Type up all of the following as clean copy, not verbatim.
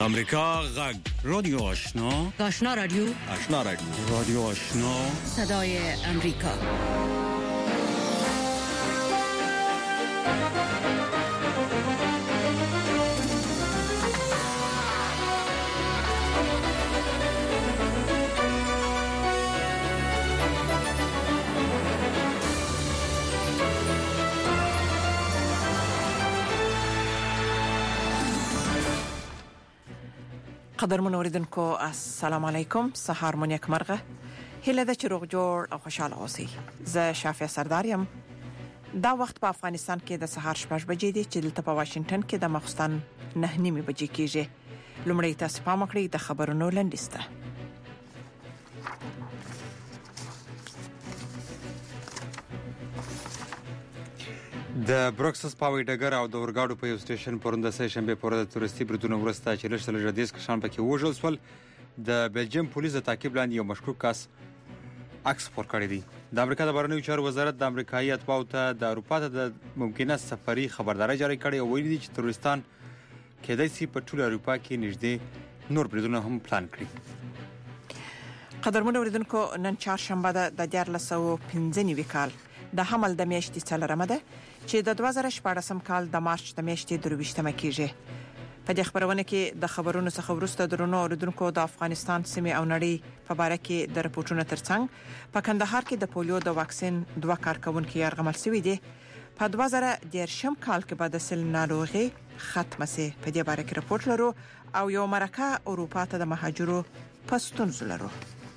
امریکا غږ رادیو آشنا رادیو رادیو آشنا صدای امریکا. قدرمن اوریدونکو السلام علیکم. سهار مو نیکمرغه. هیله ده چې روغ جوړ او خوشاله اوسئ. زه شافیا سردارم. دا وخت په افغانستان کې د سهار 6 بجې دي چې دلته په واشنگټن کې د ماخستن 9:30 بجې کېږي. لومړی تاسو پام وکړئ د خبرونو لنډیسته. د بروکسس پاوی ډګر او د اورګاډو په یو سټیشن پرونده سه شنبه پر د تورستي بریدونو ورسته چې لږ دیس کشان پکې وژل سول. د بلجیم پولیس د تعقیب لاندې یو مشکوک کس عکس خپور کړی دی. د امریکا د بهرنیو چارو وزارت د امریکایي اتباعو ته د اروپا ته د ممکنه سفري خبرداري جاری کړې او ویلي دي چې تروریستان کېدای شي په ټول اروپا کې نږدې نور بریدونه هم پلان کړي. قدرمن اوریدونکو نن چهارشنبه د 2015 کال د حمل د میاشتې څلورمه ده چې د 2014 کال د مارچ د میاشتې 23مه کېږي. په دې خبرونه کې د خبرونو څخه ورسته درنو اوریدونکو د افغانستان سیمه او نړۍ په اړه کې د رپورټونو ترڅنګ په کندهار کې د پولیو د واکسین 2 کارکونکو یرغمل شوی دي. په 2013 کال کې به د سل ناروغي ختمه سي. په دې اړه کې رپورټ لرو او یو مرکه اروپا ته د مهاجرو پستون زلرو.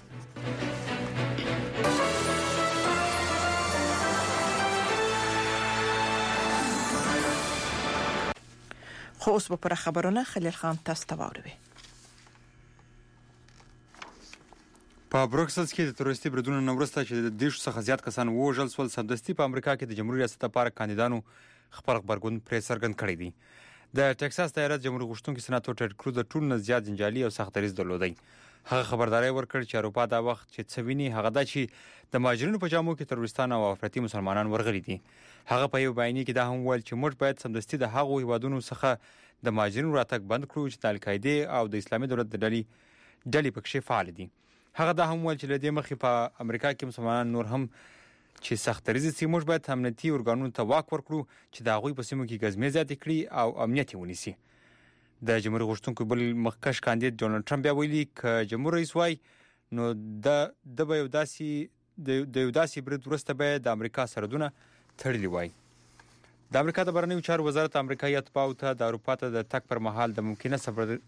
خو اوس په پر خبرونه خلیل خان تاسو ته واوروي. په بروکسل کې د تروریستي بریدونو نورسته چې د دیش څخه زیات کسان وژل سول سمدستي په امریکا کې د جمهوریت ریاست لپاره کاندیدانو خپل خبرګون پرې څرګند کړی دی. د ټکساس د ایالت جمهور غوښتونکي سناتور ټیډ کروز د ټول نه زیات جنجالي او سخت دریځ درلودی. هغه خبرداري ورکړ چې اروپا دا وخت چې څویني هغه دا چې د مهاجرینو په جامو کې تروریستان او افراطي مسلمانان ورغلي دي. هغه په یو بیانیه کې دا هم ویل چې موږ باید سمدستي د هغو هیوادونو څخه د مهاجرینو راتګ بند کړو چې د القاعده او د اسلامي دولت د ډلې پکې فعال دي. هغه دا هم ویل چې لدې مخې په امریکا کې مسلمانان نور هم چې سخت دریځ سي موږ باید امنیتي اورګانونو ته واک ورکړو چې د هغوی په سیمو کې ګزمې زیاتې کړي او امنیت ونیسي. د جمهور غوښتونکو بل مخکښ کاندید ډونالد ټرمپ بیا ویلي ک جمهور رئیس وای نو د یو داسې برید ورسته به د امریکا سرحدونه تړلي وای. د امریکا د بهرنیو چارو وزارت امریکایي اتباعو ته د اروپا ته د تګ پر مهال د ممکنه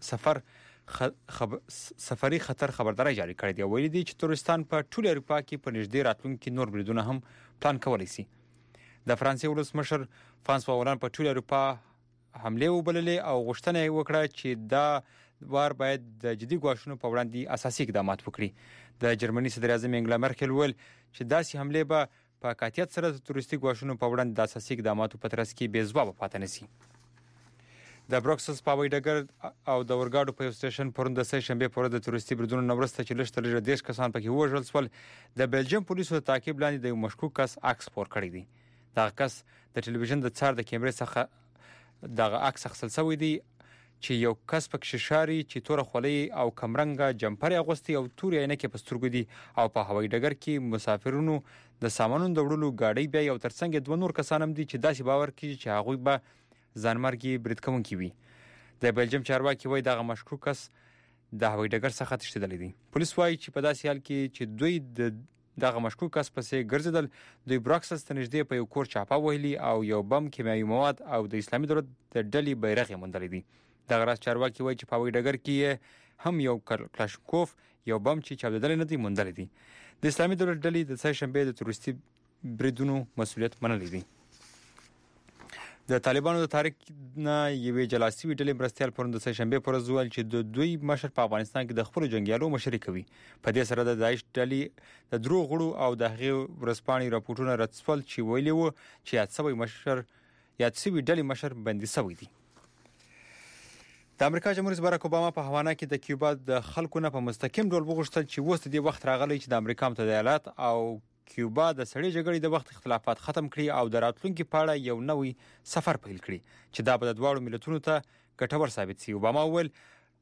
سفري خطر خبرداري جاری کړې دی. ویلي دي چې تروریستان په ټول اروپا کې په نږدې راتلونکي نور بریدونه هم پلان کولی شي. د فرانسې ولسمشر فرانسوا هولند په ټول اروپا حمله وبللې او غوښتنه یې وکړه چې دا وار باید د جدي ګواښونو په وړاندې اساسي اقدامات وکړي. د جرمني صدر اعظم انګلا مرکل ویل چې داسې حمله به په قاطعیت سره د تروریستي ګواښونو په وړاندې د اساسي اقداماتو په ترڅ کې بې ځوابه پاتې نشي. د بروکسس پاوی ډګر او د اورګاډو په یو سټیشن پرونده سه شنبه پر د تروریستي بریدونو نورسته چې لږ دیش کسان پکې وژل سول. د بلجیم پولیسو د تعقیب لاندې د یو مشکوک کس عکس خپور کړی دی. دا کس د ټلویزیون د څار د کیمرې څخه دغه عکس اخیستل شوی دی چې یو کس پکې شاري چې توره خولۍ او کمرنګه جمپر اغوستي او تورې عینکې په سترګو دي او په هوایي ډګر کې مسافرونو د سامانونو د وړلو گاډي بیا یو ترڅنګ دوه نور کسان هم دي چې داسې باور کوي چې هغوی به ځانمرګي برید کوونکي وي. د بلجیم چارواکي وایي دغه مشکوک کس د هوایي ډګر څخه تښتېدلی دی. پولیس وایي چې په داسې حال کې چې دوی دغه مشکوک کس پسې ګرځیدل دوی بروکسل ته نږدې په یو کور چاپه وهلي او یو بم کیمیاوي مواد او د اسلامي دولت د ډلې بیرغ یې موندلی دی. دغه راز چارواکي وایي چې په هوایي ډګر کې هم یو کلاشینکوف یو بم چې چاودېدلی نه دی موندلی دی. د اسلامي دولت ډلې د سه شنبې د تروریستي بریدونو مسؤلیت منلی دی. د طالبانو د تحریک نه یوې جلا شوې ډلې مرستیال پرونده سه شنبې پر ورځ ویل چې د دوی مشر په افغانستان کې د خپلو جنګیالو مشري کوي. په دې سره د داعش ډلې د درو غړو او د هغې ورځپاڼې راپورټونه رد شول چې ویلي وو چې یاد شوي ډلې مشر بندي شوی دی. د امریکا جمهور رئیس باراک اوباما په هاوانا کې د کیوبا د خلکو نه په مستقیم ډول وغوښتل چې اوس د دې وخت راغلی چې د امریکا متحده ایالات او کیوبا د سړې جګړې د وخت اختلافات ختم کړي او د راتلونکي په اړه یو نوی سفر پیل کړي چې دا به د دواړو ملتونو ته ګټور ثابت شي. اوباما وویل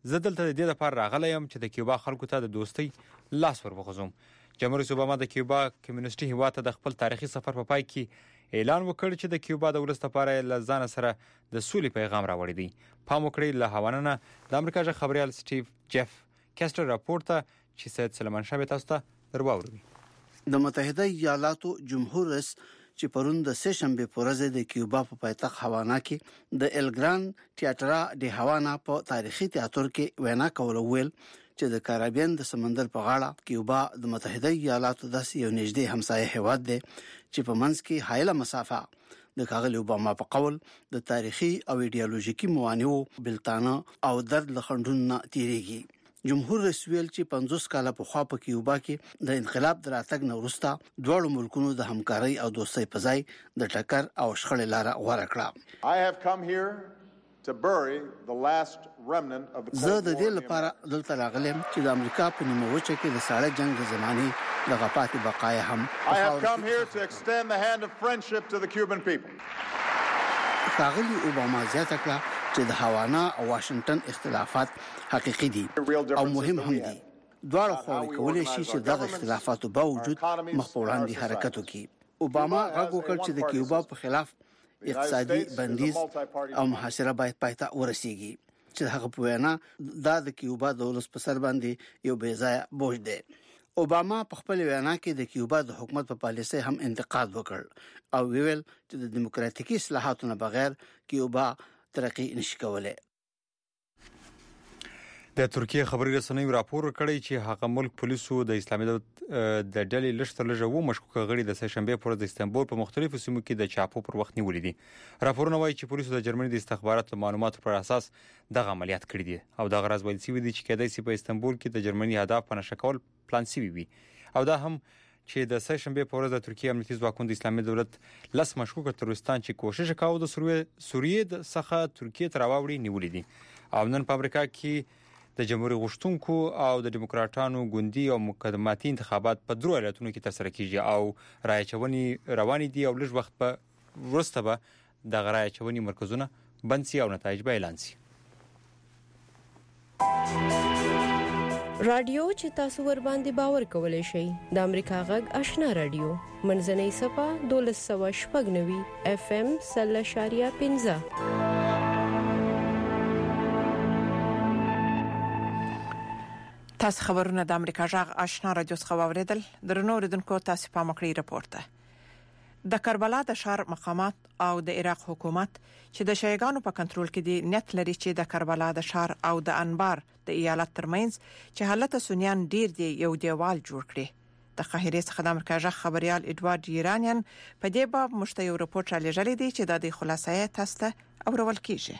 زه دلته د دې لپاره راغلی یم چې د کیوبا خلکو ته د دوستۍ لاس ور وغځوم. جمهور رئیس اوباما د کیوبا کمیونستي هیواد ته د خپل تاریخي سفر په پای کې اعلان وکړ چې د کیوبا د ولس لپاره له ځان سره د سولې پیغام راوړی دی. پام وکړئ له هاوانا نه د امریکا ژغ خبريال سټیو جیف کیسټر راپور ته چې سید سلیمان شاه تاسو ته درواوروي. د متحده ایالاتو جمهور رئیس چې پرون د سه شنبه په ورځ د کیوبا په پایتخت هاوانا کې د ال ګران تیاترا د هاوانا په تاریخي تیاتر کې وینا کول ویل چې د کاریبین د سمندر په غاړه کیوبا د متحده ایالاتو د یو نږدې همسایه هیواد دی چې په منځ کې حایله مسافه د ښاغلي اوباما په قول د تاریخي او ایډیالوژیکي موانعو بلتانه او درد لخندونه تیریږي. جمهور رئیس ویل چې 50 کاله په خوا په کیوبا کې د انقلاب دراتګ نه وروسته دوه ملکونو د همکارۍ او دوستۍ په ځای د ټکر او شخړې لاره غوره کړه. I have come here to bury the last remnant of the زه د دې لپاره دلته راغلم چې د امریکا په نیموچه کې د ساړه جنگ د زمانې د غپاتې بقایا هم I have come here to extend the hand of friendship to the Cuban people. ښاغلي اوباما زیاته کړه چې د هاوانا او واشنگټن اختلافات حقیقي دي او مهم هم دي. دواړه خواوې کولی شي چې دغه اختلافاتو باوجود مخ په وړاندې حرکت وکړي. اوباما غږ وکړ چې د کیوبا په خلاف اقتصادي بندیز او محاصره باید پایته ورسیږي چې هغه په وینا دا د کیوبا د ولس په سر باندې یو بې ځایه بوج دی. اوباما په خپل وینا کې د کیوبا د حکومت په پالیسۍ هم انتقاد وکړ او ویل چې د دیموکراتیکي اصلاحاتو نه بغیر کیوبا ترقی نشي کولای. د ترکیه خبري رسنیو راپور کړی چې هغه ملک پولیسو د اسلامي دولت د ډلې لښتر لږه مشکوک غړي د سهشنبه پر ورځ د استانبول په مختلفو سیمو کې د چاپو پر وخت نیولې دي. راپورونه وایي چې پولیسو د جرمني د استخباراتو معلوماتو پر اساس دغه عملیات کړی دي او دغه راز ویل شوی دی چې کېدای شي په استانبول کې د جرمني هدف په نشه کول پلان شوی وي او دا هم چې د سهشنبه په ورځ د ترکیه امنیتي ځواکونو د اسلامي دولت لس مشکوک تروریستان چې کوشش کاوه د سوریې څخه ترکیه ته راوړي نیولې دي او نن په امریکا کې د جمهوریت غوښتونکو او د دیموکراتانو ګوندي او مقدماتي انتخابات په درو ایالتونو کې ترسره کیږي او رایه چونې روانې دي او لږ وخت په وروسته به د رایه چونې مرکزونه بند شي او نتایج به اعلان شي. رادیو چې تاسو ور باندې باور کولای شئ د امریکا غږ آشنا رادیو منځنۍ صفه 1290 FM 0.15. تاسو خبرونه د امریکا ژغ آشنا رادیو څخه واوریدل. درنو اوریدونکو تاسو په مکړی رپورت ته د کربلا د شهر مقامات او د عراق حکومت چې د شیعاګانو په کنټرول کې دي نیت لري چې د کربلا د شهر او د انبار د ایالت ترمنځ چې حالت سنیان ډیر دی یو دیوال جوړ کړي. د قاهره څخه د امریکا ژغ خبريال ادوارد ایرانیان په دې باب مشته یو رپورت را لېږلی دی چې د خلاصې تاسو ته اورول کیږي.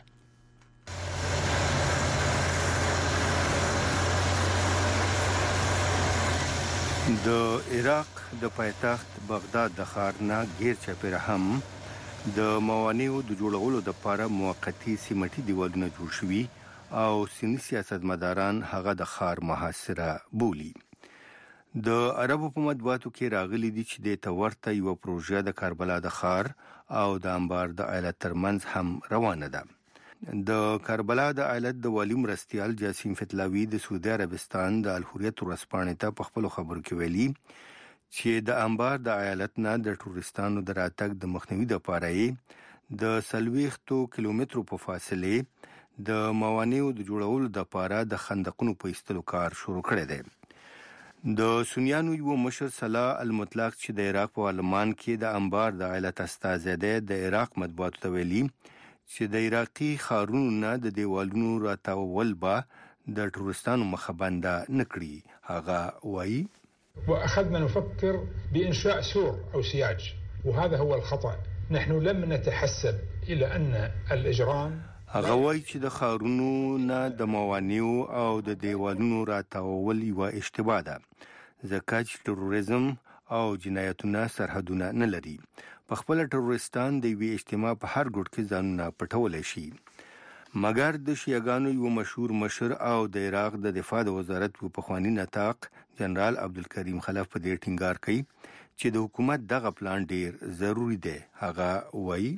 د عراق د پایتخت بغداد د ښار نه غیر چاپیره هم د موانعو د جوړولو لپاره موقتی سیمټي دیوالونه جوړ شوي او سیمه سیاستمداران هغه د ښار محاصره بولي. د عربو په مطبوعاتو کې راغلي دي چې د تورته یو پروژه د کربلا د ښار او د انبار د ایالت ترمنځ هم روانه ده. د کربلا د ایالت د والی مرستیال جاسم فتلاوی د سعودي عربستان د الحریت ورسپانې ته په خپل خبرو کې ویلي چې د انبار د ایالت نه د ټوریستانو د راتګ د مخنیوي لپاره د 40 کیلومترو په فاصله د موانعو د جوړولو لپاره د خندقونو په ایستلو کار شروع کړی دی. د سنیانو یو مشر صلاح المطلق چې د عراق په پارلمان کې د انبار د ایالت استازی دی د عراق مطبوعاتو ته ویلي چې د عراقي خارونو نه د دیوالونو راتاول به د ټوریستانو مخه بنده نکړي. هغه وایي واخذنا نفكر بانشاء سور او سياج وهذا هو الخطأ. نحن لم نتحسب الى ان الاجرام هغه وایي چې د خارونو نه د موانعو او د دیوالونو راتاول یو اشتباه ده ځکه چې تروریزم او جنایتونه سرحدونه نه لري. په خپل ټوریستان د وی اجتماع په هر ګډ کې ځانونه پټول شي. مګر د شیعاګانو یو مشهور مشر او د عراق د دفاع د وزارت په خوانی نطاق جنرال عبدالکریم خلف په دې ټینګار کوي چې د حکومت دغه پلان ډیر ضروری دی. هغه وایي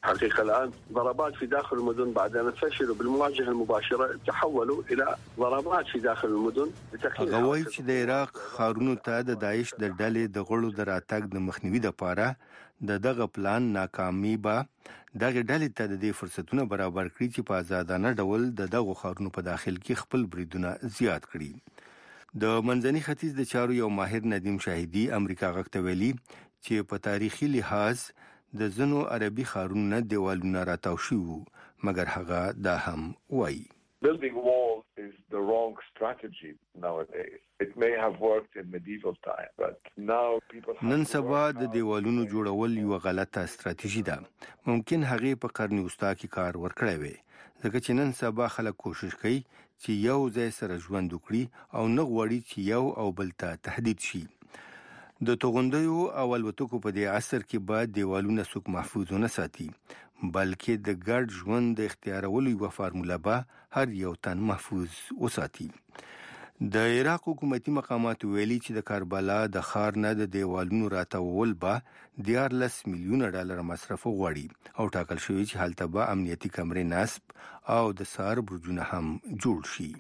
حقيقة الآن ضربات في داخل المدن بعد أن فشلوا بالمواجهة المباشرة تحولوا إلى ضربات في داخل المدن لتخليل. غوي چې د عراق خارونو ته د داعش د ډلې د غړو د راتګ د مخنیوي لپاره دغه پلان ناکامي به دغه ډلې ته د فرصتونو برابر کړي چې په آزادانه ډول دغه خارونو په داخل کې خپل بریدونه زیات کړي. د منځني ختیځ د چارو یو ماهر ندیم شاهدی امریکا غږ ته ویلي چې په تاریخي لحاظ د زنو عربي خارونو دیوالونه راتاو شو مګر هغه دا هم وایي. Building walls is the wrong strategy nowadays. It may have worked in medieval time, but now people have نن سبا د دیوالونو جوړول یو غلطه ستراتیژي ده. ممکن هغه په قرن وسطا کې کار ورکړی وي. ځکه چې نن سبا خلک کوشش کوي چې یو ځای سره ژوند وکړي او نه غواړي چې یو او بل ته تهدید شي. د توغندیو او الوتکو په دې عصر کې به دیوالونه څوک محفوظ نه ساتي بلکې د ګډ ژوند د اختیارولو یو فارموله به هر یو تن محفوظ وساتي. د عراق حکومتي مقامات ویلي چې د کاربلا د خار نه د دیوالونو راتاول به $14 میلیون مصرف غواړي او ټاکل شوی چې هلته به امنیتي کمرې نصب او د سار برجونه هم جوړ شي.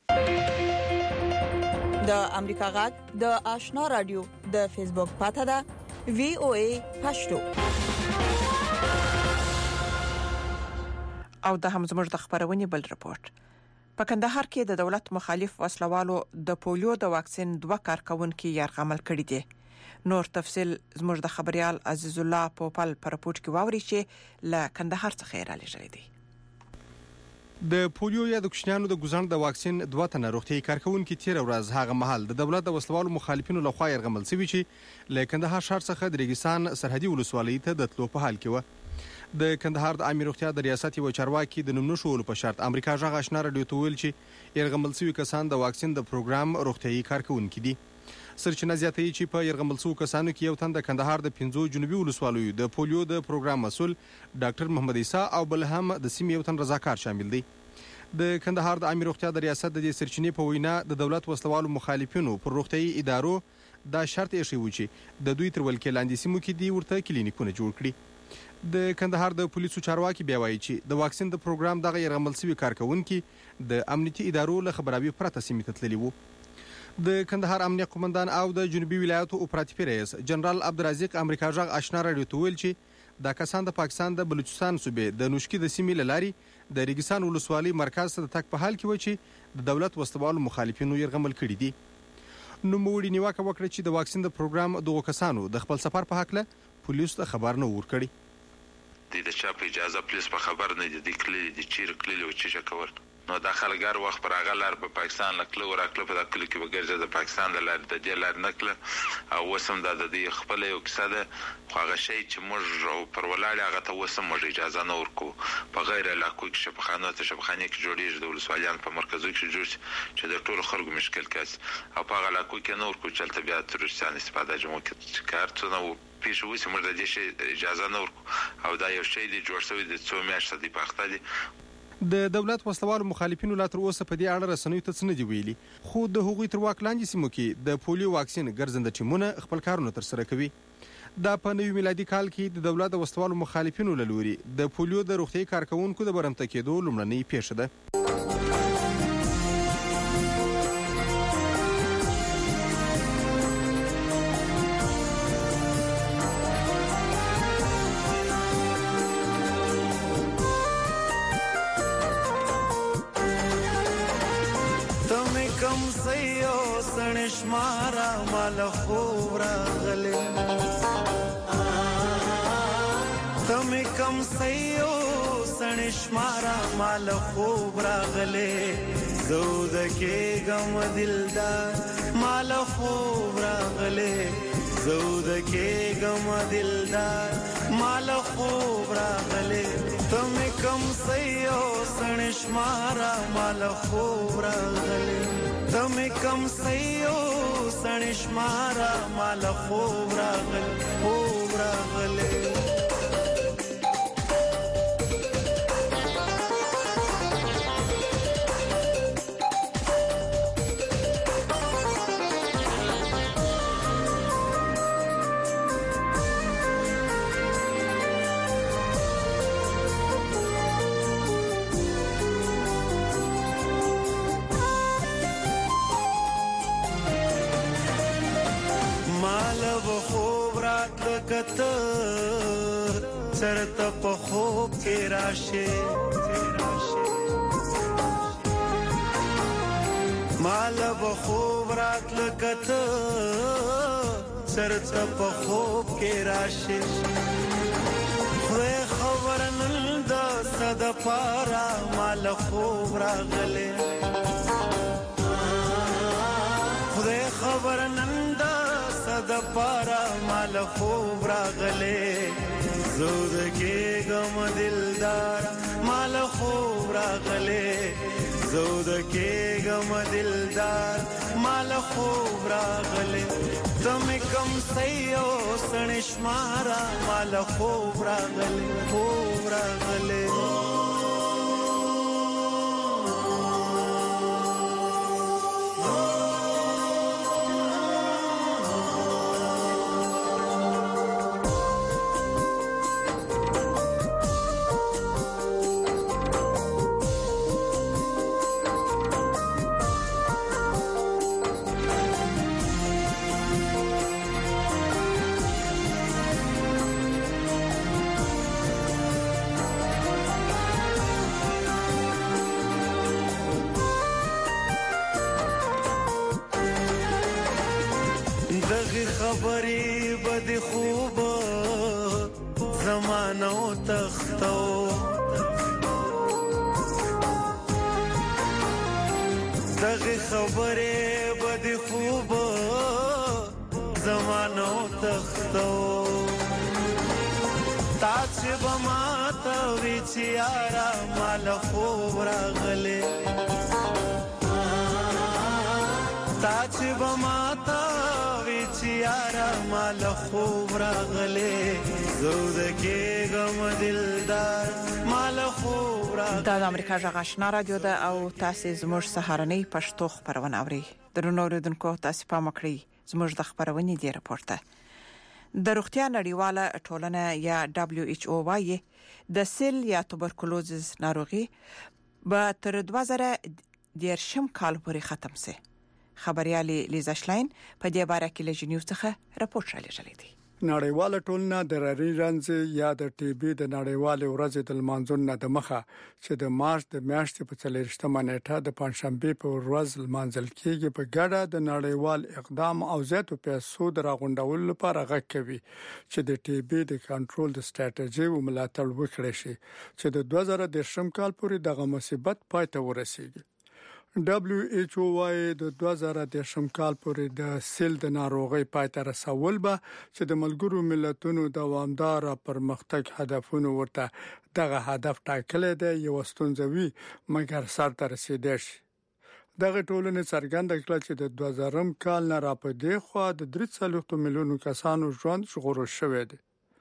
د امریکا غږ د آشنا رادیو د فیسبوک پاته ده VOA پښتو او د هم زموږ د خبرونې بل رپورت. په کندهار کې د دولت مخالف وسلوالو د پولیو د واکسین 2 کارکونکو يرغمل کړي دي. نور تفصيل زموږ د خبريال عزیز الله پوپل پر رپورت کې واوري چې ل کندهار څخه را لېږلي دي. د پولیو یا د کوچنیانو د ګزند د واکسین 2 تنه روغتي کارکونکو تیر ورځ هغه محل د دولت د وسلوالو مخالفینو لخوا يرغمل شوی چې ل کندهار شهر څخه د ریګستان سرحدي ولسوالۍ ته د تلو په حال کې و. د کندهار د امیر روغتیا د ریاست یو چارواکي د نوم نشول په شرط امریکا غږ آشنا رادیو ته ویل چې يرغمل شوی کسان د واکسین د پروګرام روغتي کارکونکو دي. سرچینه زیاتوي چې په يرغمل شوی کسانو کې یو تن د کندهار د 5 جنوبي ولسوالیو د پولیو د پروګرام مسول ډاکټر محمد عیسی او بل هم د سیمې یو تن رضاکار شامل دي. د کندهار د امیر روغتیا د ریاست د سرچینې په وینا د دولت وسلوالو مخالفینو پر روغتي ادارو دا شرط یې شوی چې د دوی تر ولکې لاندې سیمو کې دی ورته کلینیکونه جوړ کړي. د کندهار د پولیسو چارواکي بیا وایي چې د واکسین د پروګرام دغه يرغمل شوی کارکونکو د امنیتي ادارو له خبرابي پرته سیمې ته تللي وو. د کندهار امنیه قومندان او د جنوبي ولایتو اپراتیفي رئیس جنرال عبدالرزاق امریکا غږ آشنا رادیو ته ویل چې دا کسان د پاکستان د بلوچستان صوبې د نوشکی د سیمې لاري د ریګستان ولسوالۍ مرکز ته تک په حال کې و چې د دولت وسلوالو مخالفینو يرغمل کړي دي. نو موړي نیوکه وکړه چې د واکسین د پروګرام دغه کسانو د خپل سفر په حق له پولیس ته خبر نه ورکړي. د چا په اجازه پولیس په خبر نه دي کلی د چیر کلی او چې کول نو داخلګر وخت پر هغه لار په پاکستان لکلو ورکله په داخل کې وګرځي د پاکستان د لار د دې لار نکله او وسم د دې خپل یو کیسه ده خو هغه شی چې موږ او پر ولاړ هغه ته وسم موږ اجازه نه ورکو په غیر علاقو کې شبخانه ته شبخانه کې جوړیږي د ولسوالیان په مرکزو کې جوړ چې د ټولو خلکو مشکل کاس او په علاقو کې نه ورکو چې تل بیا ترورستان استفاده جمع کې کارتونه پیښ وې موږ د دې شی اجازه نه ورکو او دا یو شی دی جوړ شوی د 2 میاشتې دی پخته دی. د دولت وسلوالو مخالفینو لا تر اوسه په دې اړه رسنیو ته څه نه دی ویلي خو د هغوی تر واک لاندې سیمو کې د پولیو واکسین ګرځنده ټیمونه خپل کارونه تر سره کوي. دا په نوي میلادي کال کې د دولت وسلوالو مخالفینو له لوري د پولیو د روغتي کارکونکو د برمته کېدو لومړنۍ پیښه ده. شمارا مال خورا غلي تم کم سيو سن شمارا مال خورا غلي زود کې غم دلدار مال خورا غلي زود کې غم دلدار مال خورا غلي تم کم سيو سن شمارا مال خورا غلي تم کم سيو سن شمارا مال خوب راغل کته چرته په خوب کې راشه مال به خوب راتل کته چرته په خوب کې راشه خدای خبر نن د صد پارا مال خوب راغله خدای خبر نن د صد پارا مال خوب راغله زود کې غم دلدار مال خوب راغله زود کې غم دلدار مال خوب راغله تم کم سيو سنشمارا مال خوب راغله خبرې بد خوب زمانو تختو دغه خبرې بد خوب زمانو تختو تاج بما ته وی چیارا مال خوب راغله تاج بما ته یارا مال خوب راغله زود کې غم دلدار مال خوب راغله د امریکا جغ آشنا رادیو ده او تاسو زموږ سهارنۍ پښتو خبرونه اوري درنو اوریدونکو تاسو پام کړئ زموږ د خبرونې دی راپورته د روغتیا نړیواله ټولنه یا WHO وايي د سیل یا توبرکلوزز ناروغي به تر 2010 کال پورې ختم شي خبريالي لیزا شلاین په دې باره کې له جنیو څخه راپورټ را لېږلی دی نړیواله ټولنه د رری رنز یا د ټي بي د نړیواله ورځ د لمانځنې د مخه چې د مارچ د میاشتې په 4مه نیټه د پنځشنبه په ورځ لمانځل کېږي په ګډه د نړیوال اقدام او زیاتو پیسو د راغونډولو لپاره غږ کوي چې د ټي بي د کنټرول د ستراتیژي او ملاتړ وکړي شي چې د 2010 کال پورې دغه مصیبت پای ته ورسیږي WHO وايي د 2010 کال پورې د سیل د ناروغي پای ته رسول به چې د ملګرو ملتونو دوامدار پرمختګ هدفونه ورته دغه هدف ټاکلی دی یو ستونزوي مګر سر ته رسیدي شي دغه ټولنې څرګنده کړه چې د 2000 کال نه را پدې خو د 3 میلیونو کسانو ژوند ژغورل شوی دی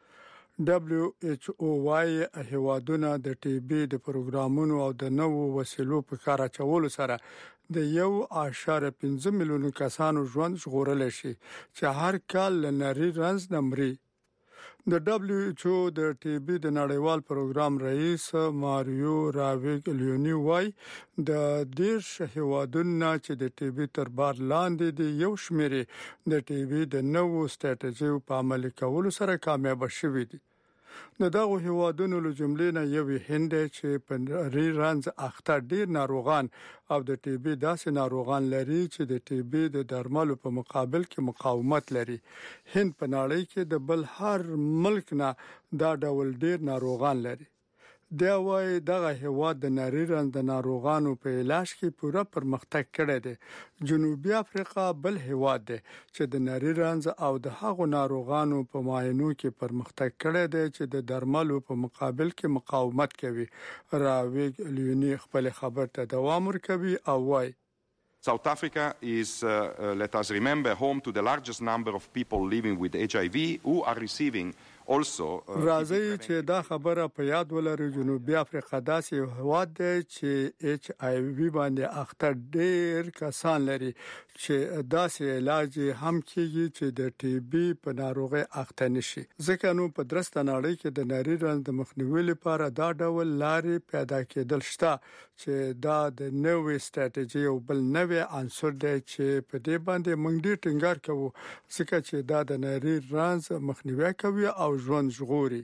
WHO وايي هیوادونه د ټي بي د پروګرامونو او د نوو وسیلو په کار اچولو سره د 1.5 میلیونو کسانو ژوند ژغورل شي چې هر کال لنري رنز نمرې د WHO د ټي بي د نړیوال پروګرام رئیس ماریو راویګلیونی وايي د دیش هیوادونو چې د ټي بي تر بار لاندې دي یو شمیرې د ټي بي د نوو ستراتیژي په عملي کولو سره کامیاب شوي دي دغه هیوادونو له جملې نه یو هند چې په ری رنز اخته ډیر ناروغان او د ټي بي داسې ناروغان لري چې د ټي بي د درملو په مقابل کې مقاومت لري هند په نړۍ کې د بل هر ملک نه دا ډول ډیر ناروغان لري دا وايي دغه هیواد د نری رنز د ناروغانو په علاج کې پوره پرمختګ کړی دی جنوبي افریقا بل هیواد دی چې د نری رنز او د هغو ناروغانو په معاینو کې پرمختګ کړی دی چې د درملو په مقابل کې مقاومت کوي راویګ لیونی خپل خبر ته دوام ورکوي او وايي South Africa is, let us remember, home to the largest number of people living with HIV who are receiving also راځي چې دا خبره په یاد ولرو جنوبي افریقا داسې هواد دی چې ایچ آی وی باندې اخته ډېر کسان لري چې داسې علاج هم کیږي چې د ټي بي په ناروغي اخته نشي ځکه نو په درسته نړۍ کې د نری رنځ د مخنیوي لپاره دا ډول لارې پیدا کېدل شته چې دا د نوې ستراتیژي او بل نوې عنصر دی چې په دې باندې موږ ډېر ټینګار کوو ځکه چې دا د نری رنځ مخنیوي کوي او ژوند ژغوري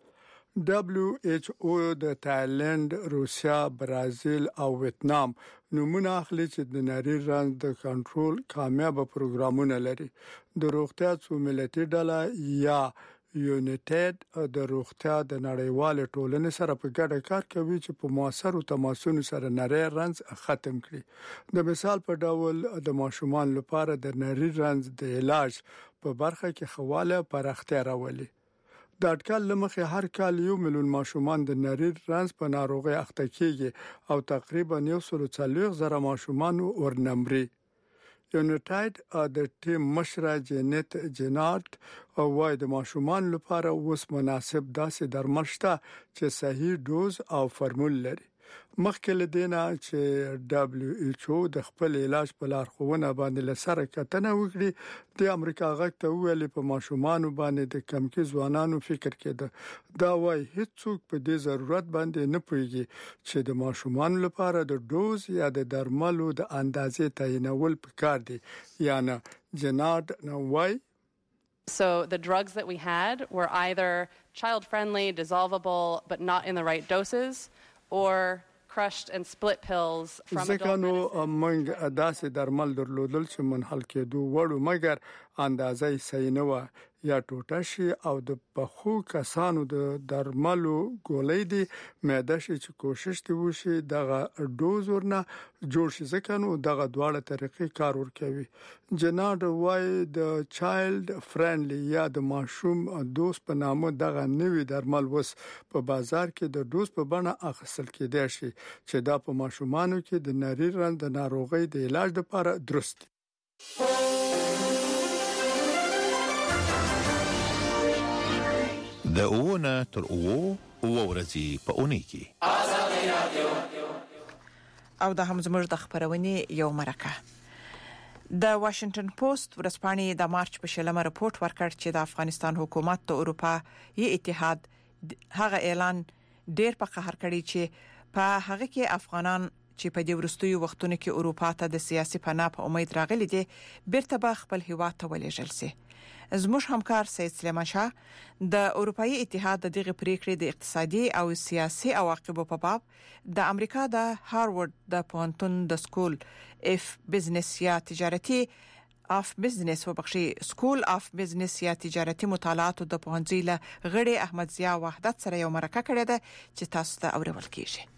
WHO د تایلند، روسیا، برازیل او ویتنام نمونه اخلي چې د نری رنځ د کنټرول کامیاب پروګرامونه لري د روغتیا څو ملتي ډله یا یونیټیډ د روغتیا د نړیوال ټولنې سره په ګډه کار کوي چې په موثر تماسونو سره نری رنځ ختم کړي د مثال په ډول د ماشومان لپاره د نری رنځ د علاج په برخه کې خواله پراختیا راولي د اټکل لمخې هر کال 1 میلیون ماشومان د نری رنځ په ناروغي اخته کیږي او تقریبا 140,000 ماشومان ورنمري یونیټایډ د ټیم مشره جنت جنارد او وايي د ماشومان لپاره اوس مناسب داسې درمل شته چې صحیح دوز او فرمول لري مخکې له دې نه چې WHO د خپل علاج په لارښوونه باندې لسره کتنه وکړي د امریکا غږ ته ویلي په ماشومان باندې د کمکي ځوانانو فکر کېده دا وايي هیڅوک په دې ضرورت باندې نه پوهیږي چې د ماشومان لپاره د دوز یا د درملو د اندازې تعیینول پکار دي یا نه جنارد نو وايي So the drugs that we had were either child friendly, dissolvable, but not in the right doses, or crushed and split pills from adult medicine. موږ داسې درمل درلودل چې منحل کېدو وړو مګر اندازې صحیح نه و یا ټوټه شي او د پخو کسانو د درملو ګولۍ دي معده شي چې کوشش دی وشي دغه ډوز ورنه جوړ شي ځکه نو دغه دواړه طریقې کار ورکوي جنارد وايي د چایلډ فرندلی یا د ماشوم دوست په نامه دغه نوې درمل وس په بازار کې د دوز په بڼه اخیستل کېدای شي چې دا په ماشومانو کې د نری رنځ د ناروغۍ د علاج لپاره درست د اوونه تر اوو ورځې په اونۍ کې آزادي رادیو او د هم زموږ د خبرونې یو مرکه د واشنگټن پوسټ ورځپاڼې د مارچ په شلمه راپورټ ورکړ چې د افغانستان حکومت د اروپایي اتحاد هغه اعلان ډېر په قهر کړی چې په هغه کې افغانان چې په دې ورستیو وختونو کې اروپا ته د سیاسي پناه په امید راغلي دي بیرته به خپل هیواد ته ولېږل شي زموږ همکار سید سلیمان شاه د اروپایي اتحاد دغه پریکړې د اقتصادي او سیاسي عواقبو په باب د امریکا د هاروارد د پوهنتون د سکول اف بزنس یا تجارتي اف بزنس وبخشي سکول اف بزنس یا تجارتي مطالعات د پوهنځي له غړي احمد ضیا وحدت سره یو مرکه کړې ده چې تاسو ته اورول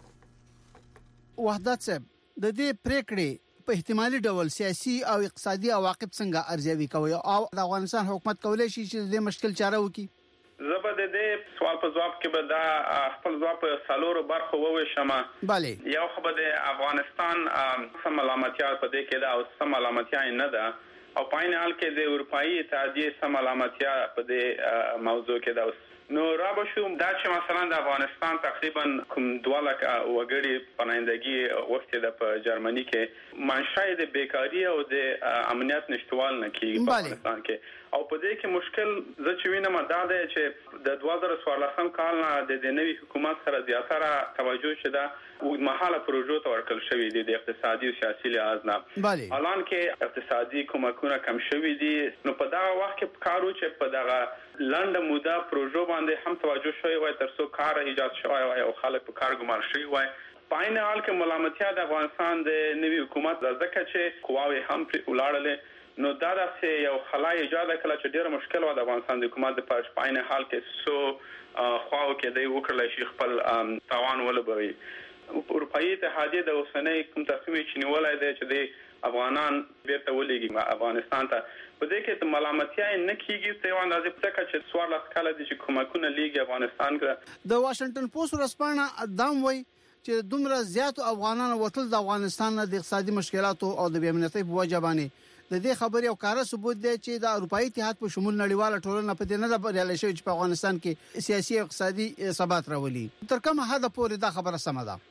کیږي وحدت صاحب د دې پریکړې په احتمالي ډول سیاسي او اقتصادي عواقب څنګه ارزیابي کوي او د افغانستان حکومت کولای شي چې د مشکل چاره وکړي زبده دې سوال په جواب کې به دا خپل جواب په سالورو برخو وویشم bale یو خو د افغانستان سم علامتیا په دې کې دا او سم علامتیا نه ده او په عین حال کې د اروپאי اتحادیه سم علامتیا په دې موضوع کې دا نو رابه شو دا چې مثلا د افغانستان تقریبا کوم 2 لک وګړي پناهندګي وخت د په جرمني کې منشأ د بیکاری او د امنیت نشټوال نه کیږي په افغانستان کې او په دې کې مشکل زه چې وینم دا دی چې د 2014 کال نه د نوي حکومت سره زیاتره توجه شوه د محاله پروژو ته ورکل شوې دي د اقتصادي او سیاسي لحاظ نه الان کې اقتصادي کومکونه کم شوې دي نو په دا وخت کې کارو چې په دغه لنډه موده پروژو باندې هم توجه شوی وای ترڅو کار ایجاد شوی وای او خلک په کار ګمار شوی وای په عین حال کې ملامتیا د افغانستان د نوي حکومت ځکه چې قواوی هم ولاړل نو دا د یو خلای ایجاد کړل چې ډیره مشکل و د افغانستان د حکومت په عین حال کې سو خواو کې دی وکړل شي خپل توان ولبوي اروپאי اتحادیه د اوسنۍ کوم تصمیم چې نیولای دی چې د افغانان بیرته ولېږي افغانستان ته په دې کې د ملامتیا نه کیږي ته اندازې پته چې سوال اسکاله دي چې کومکونه لیږي افغانستان کې د واشنگټن پوسټ ورځپاڼه دام وای چې دومره زیات افغانان وټل د افغانستان د اقتصادي مشکلاتو او د بې امنیتۍ په وجه باندې د دې خبرې او کار ثبوت دی چې د اروپאי اتحاد په شمول نړیواله ټولنه په دې نه د بریالي شوی چې په افغانستان کې سیاسي او اقتصادي ثبات راولي. تر کومه حد پورې دا خبره سمه ده؟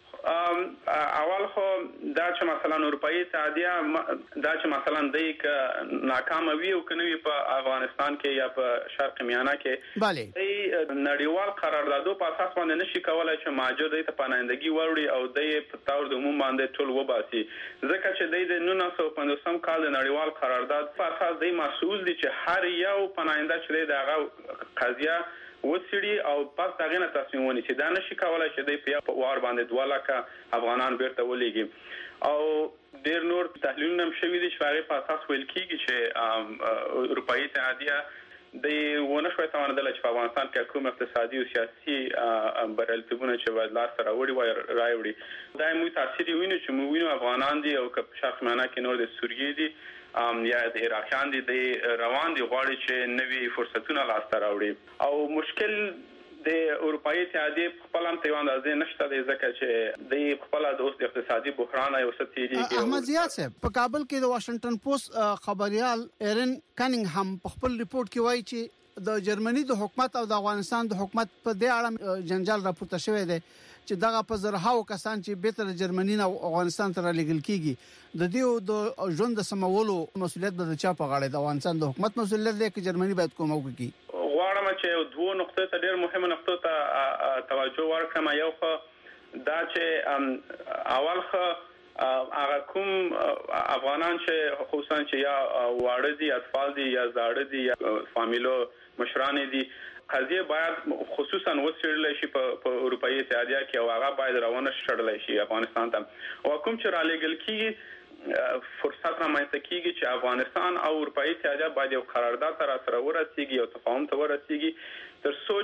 اول خو دا چې مثلا اروپאי اتحادیه دا چې مثلا د ناکام وي او کني په افغانستان کې یا په شرق میانه کې bale نړیوال قراردادو په اساس باندې نشي کولای چې ماجر د پناهندګي وړي او د په تور د عموم باندې ټول وباسي ځکه چې د 1950 کال د نړیوال قرارداد په اساس د مسؤل دي چې هر یو پناهنده چې دغه قضیه وسړي او پس دغه نه تصمیم ونیسي دا نشي کولای چې په وار باندې 2 لک افغانان بیرته ولېږي او ډېر نور تحلیلونه هم شوي دي چې هغه په اساس ویل کیږي چې اروپאי اتحادیه د ونه شوي تماندل چې په افغانستان کې کوم اقتصادي او سیاسي بریالیتوبونه چې باید لاس سره وړي وای راوړي دا مو تاثیر ویني چې مو وینو افغانان دي او که شخص معنا کې نور د سوریې دي یا د عراقیان دي د روان دي غواړي چې نوي فرصتونه لاس ته راوړي او مشکل د اروپאי اتحادیه خپل هم ته اندازې نشته د ځکه چې د خپل د اوس د اقتصادي بحران او ستېږي احمد زیات صاحب په کابل کې د واشنگټن پوسټ خبريال ایرن کانینګهام په خپل ریپورت کې وایي چې د جرمني د حکومت او د افغانستان د حکومت په دې اړه جنجال راپورته شوی دی چې دغه په زرهاو کسان چې به تر جرمني او افغانستان ته لګل کیږي د دې د ژوند د سمولو مسولیت به چا په غاړه د افغانستان د حکومت مسولیت دی چې جرمني باید کوم وکړي غواړم چې دوه نقطې ته ډېر مهمه نقطه ته توجه ورکړم یو خو دا چې اول خو هغه کوم افغانان چې خصوصا چې یا واړه دي اطفال دي یا زاړه دي یا فامیلو مشران دي قضیه باید خصوصا وسیړل شي په اروپאי اتحادیه کې او هغه باید روانه شړل شي افغانستان ته او کوم چې را لګل کیږي فرصت را مېته کیږي چې افغانستان او اروپאי اتحادیه باید یو قرارداد سره ورسیږي او تفاهم ته ورسیږي تر څو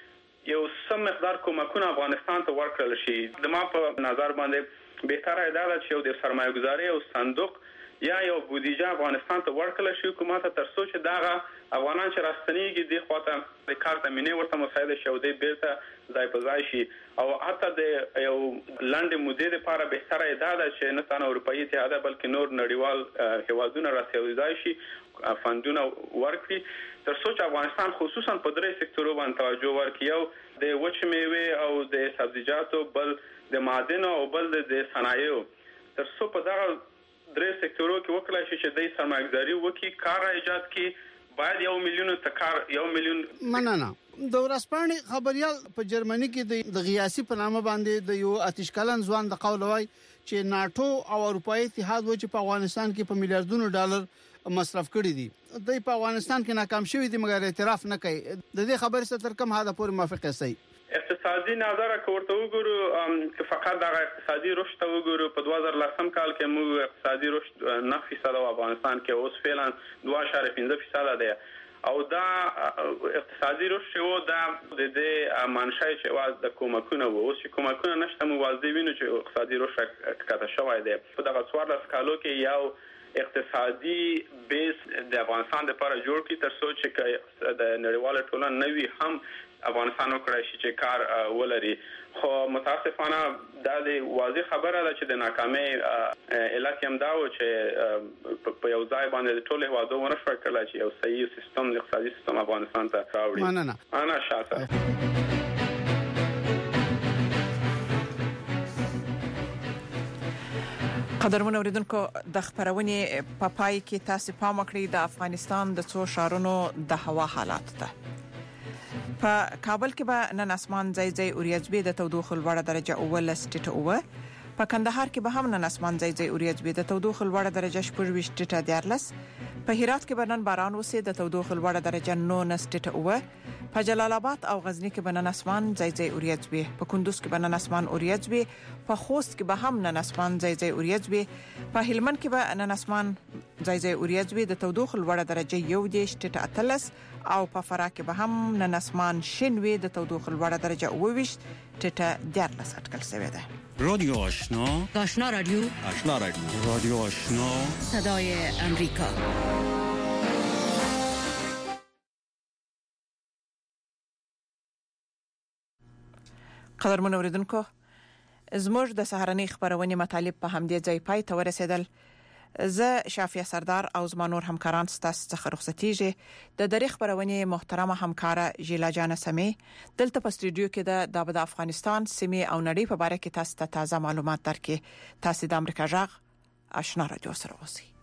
چې یو سم مقدار کومکونه افغانستان ته ورکړل شي د ما په نظر باندې بهتره ده چې یو د سرمایه‌ګذاري او صندوق یا یو بودیجه افغانستان ته ورکړل شي حکومت تر څو چې داغه افغانان چې راستنیږي د خواته د کار تامینې ورته مساعده شي او د بیرته ځای په ځای شي او حتی د یو لاندې مودې لپاره بهتره ده چې نه تنه اروپאי اتحادیه بلکې نور نړیوال هیوادونه راستوي شي فندونه ورکړي تر څو چې افغانستان خصوصا په درې سکتورو باندې توجه ورکړي او د وچ میوه او د سبزیجاتو بل د معدن او بل د صنایعو تر څو په دغه درې سکتورو کې وکړای شي چې د سرمایه‌ګذاري وکړي کار ایجاد کړي باید 1 میلیون تکار 1 میلیون مننه د ورسپانې خبريال په جرمني کې د غیاسي په نامه باندې د یو آتشکلن ځوان د قول وای چې ناتو او اروپאי اتحاد و چې په افغانستان کې په میلیارډونو ډالر مصرف کړي دي د په افغانستان کې ناکام شوی دي مګر اعتراف نه کوي د دې خبرې سره تر کوم حد پورې موافق یاستئ اقتصادي نظر ورته وګورو چې فقط د اقتصادي رشد وګورو په 2010 کال کې موږ اقتصادي رشد 9% او افغانستان کې اوس فعلا 2.5% ده او دا اقتصادي رشد او دا د منشأ چې واز د کومکونه وو اوس کومکونه نشته مو واځي وینو چې اقتصادي رشد کته شوی دی په دغه 14 کالو کې یو اقتصادي بیس د افغانستان لپاره جوړ کی تر څو چې د نړیواله ټولنه نوي هم افغانستان وکړای شي چې کار ولري خو متاسفانه دا د واضح خبره ده چې د ناکامۍ علت هم دا و چې په یو ځای باندې ټول هوادو ورشوي کړل چې یو صحیح سیستم اقتصادي سیستم افغانستان ته راوړي مننه انا شاته قدرمن اوریدونکو د خبرونې په پای کې تاسو پام وکړئ د افغانستان د څو شهرونو د هوا حالات ته په کابل کې به نن اسمان ځای ځای اوریځبې د تودوخه لوړه درجه اول سټټ او په کندهار کې به هم نن اسمان ځای ځای اوریځبې د تودوخه لوړه درجه 14 سټټ دیارلس په هرات کې به نن باران وسي د تودوخه لوړه درجه 9 سټټ او په جلال آباد او غزنی کې به نن اسمان ځای ځای اوریځبې په کندوز کې به نن اسمان اوریځبې په خوست کې به هم نن اسمان ځای ځای اوریځبې په هلمند کې به نن اسمان ځای ځای اوریځبې د تودوخه لوړه درجه 1 سټټ اتلس او په فراه کې به هم نن اسمان شینوي د تودوخه لوړه درجه 22 سټټ دیارلس اټکل شوی دی رادیو آشنا آشنا رادیو آشنا رادیو رادیو آشنا صدای امریکا قدرمن اوریدونکو زموږ د سهارنۍ خبرونه مطالب په همدې ځای پای ته ورسېدل زه شافیه سردار او زما نور همکاران ستاسو څخه رخصتیږي د درې خبرونه محترمه همکاره ژیلا جان سمي دلته په استودیو کې د افغانستان سیمه او نړۍ په اړه کې تاسو ته تازه معلومات درکې. تاسو د امریکا جغ آشنا رادیو سره اوسئ.